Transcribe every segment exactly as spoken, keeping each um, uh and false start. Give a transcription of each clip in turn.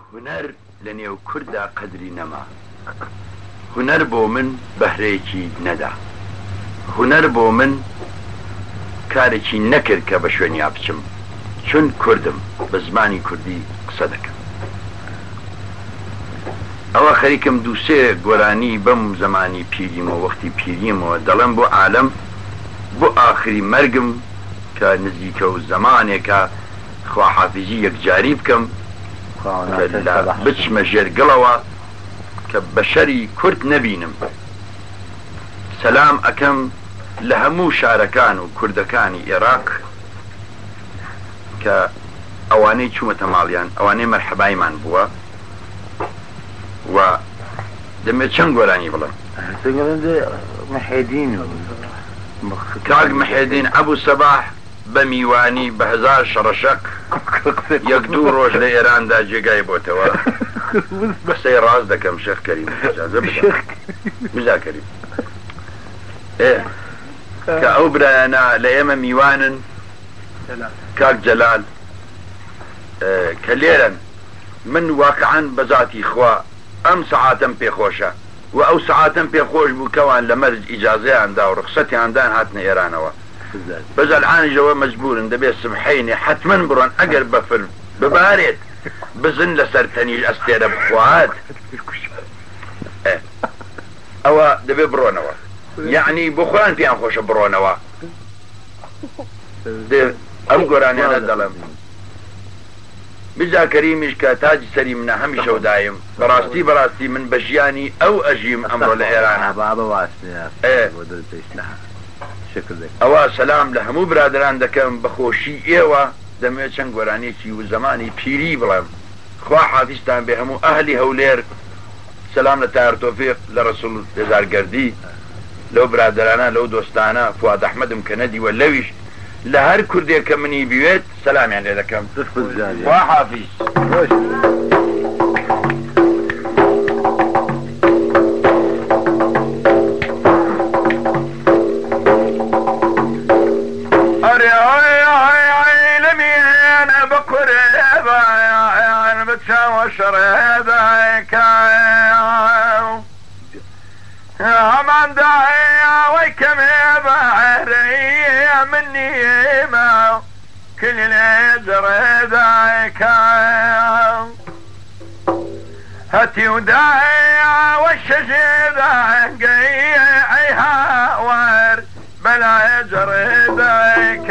هونەر لە نێو کووردا قەدری نەما هونەر بۆ من بەهرەیەکی نەدا هونەر بۆ من کارێکی نەکرد کە بە شوێنیا بچم چون کوردم بە زمانی کوردی قسە دەکەم ئەوە خەریکم دووسێ گۆرانی بەم زمانی پیریمەوە وەختی پیریمەوە دەڵێم بۆ عالم بۆ ئاخری مەرگم کە نزیکە و زمانێکە خواحافیزی یەکجاری بکەم بچمە ژێرگڵەوە کە بەشەری کورد نەبینم سەلام ئەەکەم لە هەموو شارەکان و کوردەکانی عێراق کە ئەوانەی چوومەتە ماڵیان ئەوانەی مەرحەبایمان بووە و دەمێت چەند گۆرانی بڵێم کاک مەحێدین ئەبوو سەباح بە میوانی بە هەزار شەڕەشەق یەک دوو ڕۆژ لە ئێراندا جێگای بۆتەوە بەسەی ڕاز دەکەم شێخ کەریم ئیجازە بدە میرزا کەریم کە ئەو برایانە لە ئێمە میوانن کاک جەلال کە لێرن من واقعاً بەذاتی خوا ئەم سەعاتەم پێخۆشە و ئەو سەعاتەم پێخۆش بوو کەوان لە مەرج ئیجازەیاندا و ڕخسەتیاندان هاتنە ئێرانەوە بەز ئەلعانیشەوە مەجبورن دەبێت سبحەینێ حتمەن بڕۆن ئەگەر بەفر ببارێت بزن لەسەر تەنیش ئەستێرە بخوات ئەوە دەبێت بڕۆنەوە یعنی بۆ خۆیان پێیان خۆشە بڕۆنەوە ئەم گۆرانیانە دەڵێم میرزا کەریمیش کە تاجی سەری منە هەمیشە و دایم بەڕاستی بەڕاستی من بە ژیانی ئەو ئەژیم ئەمڕۆ لە ئێرانە ئەوە سەلام لە هەموو برادران دەکەم بەخۆشی ئێوە دەمێت چەند گۆرانێکی و زمانی پیری بڵێم خوا حافیزتان بێ هەموو ئەهلی هەولێر سەلام لە تایر تۆفیق لە ڕەسوڵ هێزارگەردی لەو برادرانە لەو دۆستانە فواد ئەحمەدم کە نەدیوە لەویش لە هەر کوردێک کە منی بوێت سەلامیان لێ دەکەم خوا حافیز همان داعي ويكم بحري مني ما كل العذر ذاك هاتي وداعي والشجر قيعها ور بلا عذر ذاك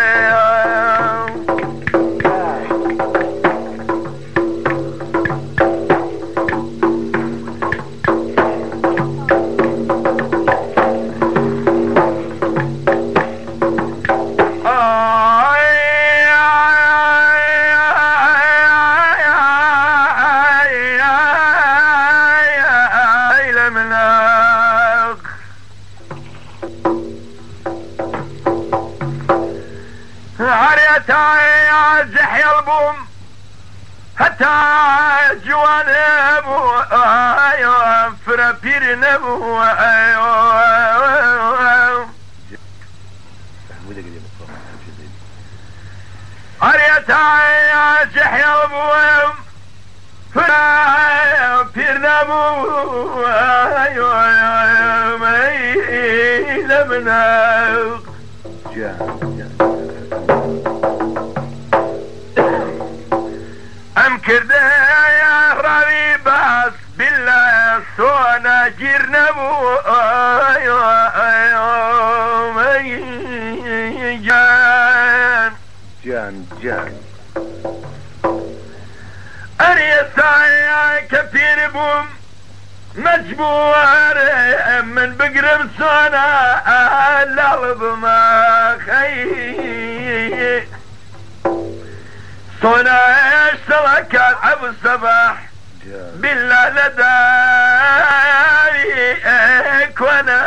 زحي البوم حتى جوان ابو ايوه فرابير نبو ايوه عريتا زحي البوم فرابير نبو ايوه ميل مناق ام كرده يا ربي بس بالله صونا جرنبو ايوه ايوه جان جان جان اريسا كثير بوم مجبور من بقرب صونا القلب ما خي صنع اشترك ابو الصباح بالله لداريك وانا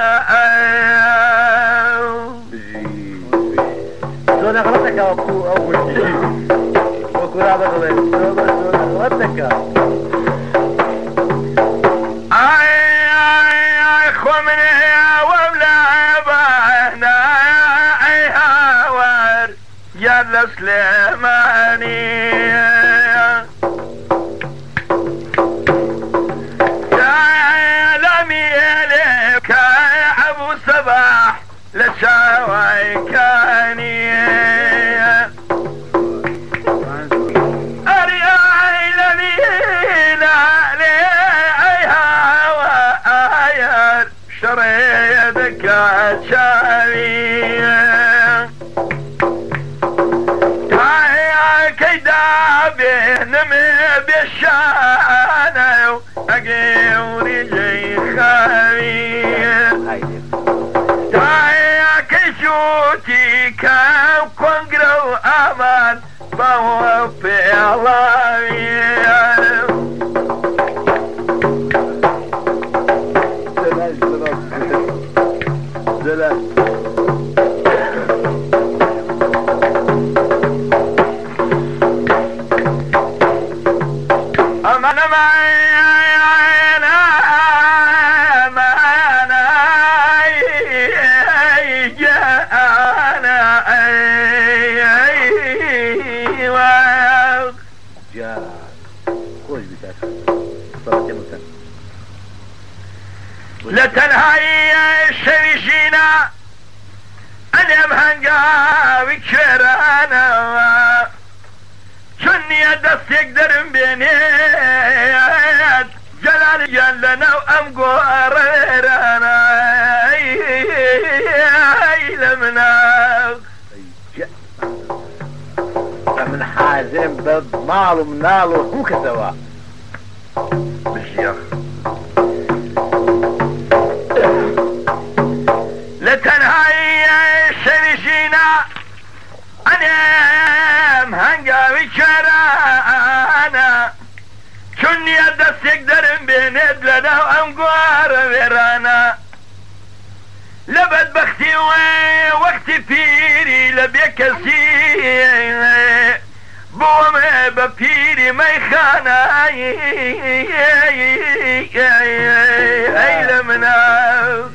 صنع غلطك يا ابو اول شيء وكل هذا غلط غلطك اي اي اخو من وبلا بهنا اي هاور يا السليماني شريدك شاوي تايا كيدا بينمي بشانة أقيوري جي خاوي تايا كيشوتي كاو كونغرو أمان بوه في علاوي أمان أمان أمان جاءنا جاء خوش بتاعك صلاة مسلم لتنهاي شريشينا أنا مهنقا وكرانا شني دستك درم بينيت جلال جلنا وأم قريرانا لمنا من حازم بماله مناله هو كسوا بالشيخ لتنهاي شريشينا أنا مهنقاوي شرانا شني دستك درم بينيت لنا وأمقار ويرانا لبد بختي وقتي فيري لبيك سيري بوم بفيري ما يخانا اي لمنا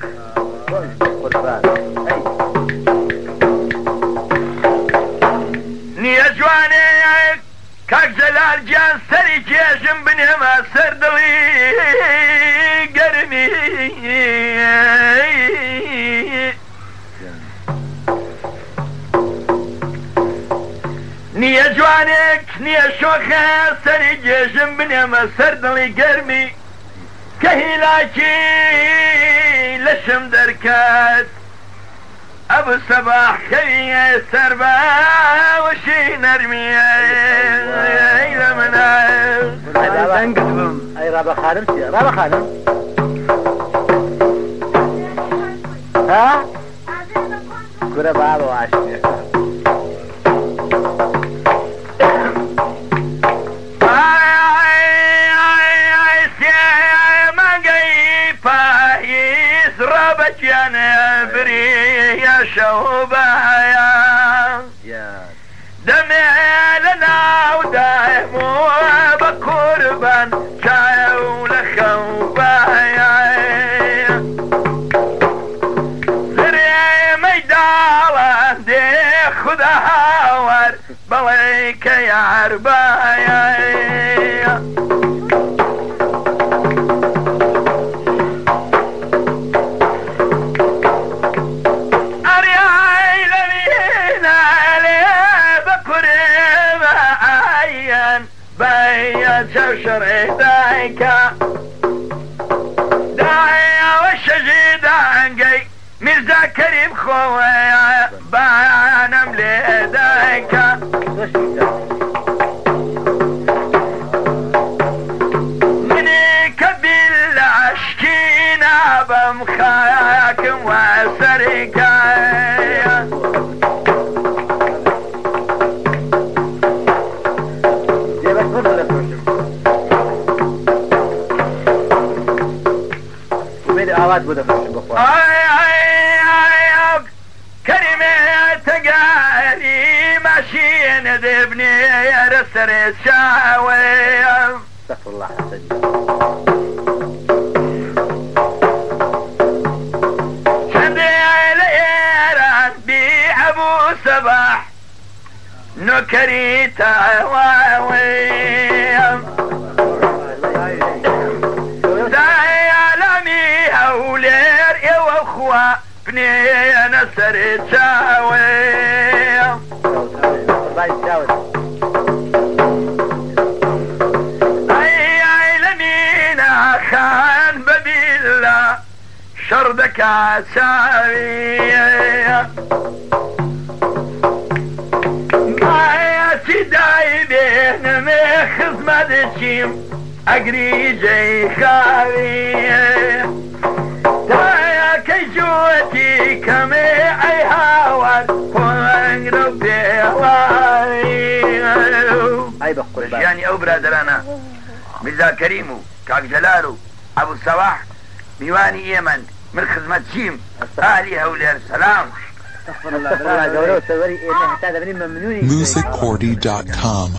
نيا جواني كاك جلال جان سري جيشم بني ما سردلي قرمي نيا جوانك نيا شوخة سري جيشم بني ما سردلي قرمي كهيلاكي لشم دركات ابو صباح خليه سربا وشي نرمي اي لمنا اي رابع خانم سي رابع خانم ها كره بابا واشي ربجنا بري يا شوبايا دمي لنا ودايمو بقربان شاو لخوبايا غري ميدالان دي خدا هاور بليك يا عربايا شوشر دايكا دايا والشجي دانقي مرزا كريم خويا بانم لي دايكا مني كبيل عشكينا بمخاكم وسريكا آواز بوده فرشم بخواه آی آی آی كلمة تقالي ماشين دبني رسر الشاوي استغفر الله حسني شبي ليران بأبو صباح نكري تواوي بني نسر تساوي اي اي لمينا خان ببيلا شر دەکات چاوی مایەتی دای بێنمێ خزمەتچیم ئەگری جێی خاوی دایەکەی جووەتی کەمێ ئەی هاوار خۆنگرە پێواری ژیانی ئەو برادرانە میرزا کەریم و کاک جەلال و ئەبوو سەواح میوانی ئێمەن من خزمەت چیم ئالی هەولێر سەلام music cordy dot com